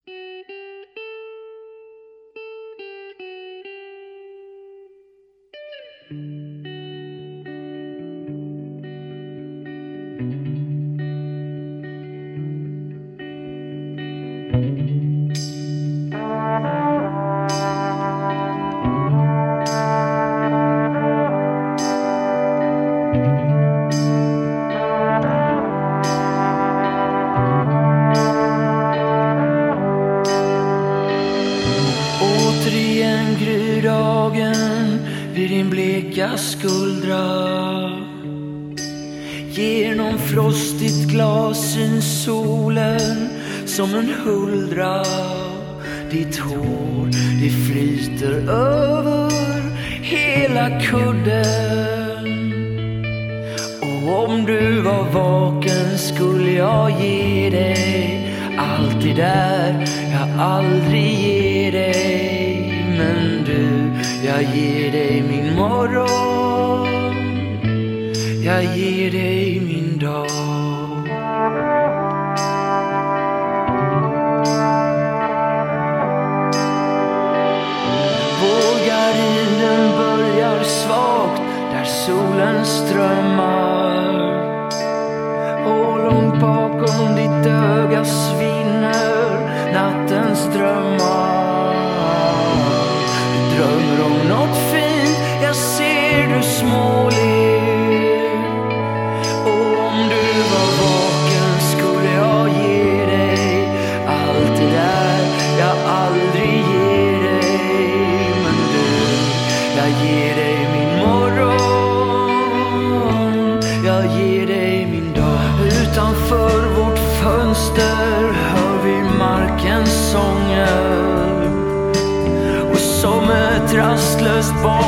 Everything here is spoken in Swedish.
Återigen gryr dagen vid din bleka skuldra. Genom frostigt glas syns solen som en huldra. Ditt hår, det flyter över hela kudden. Och om du var vaken skulle jag ge dig allt det där jag aldrig ger dig. Men du, jag ger dig min morgon, jag ger dig min dag. Vårgardinen börjar svagt där solen strömmar. Och långt bakom ditt öga svinner nattens drömmar. Du drömmer om något fint, jag ser du småler. Och om du var vaken skulle jag ge dig allt det där jag aldrig ger dig. Men du, jag ger dig min morgon, jag ger dig min dag. Utanför vårt fönster hör vi markens sånger. Och som ett rastlöst barn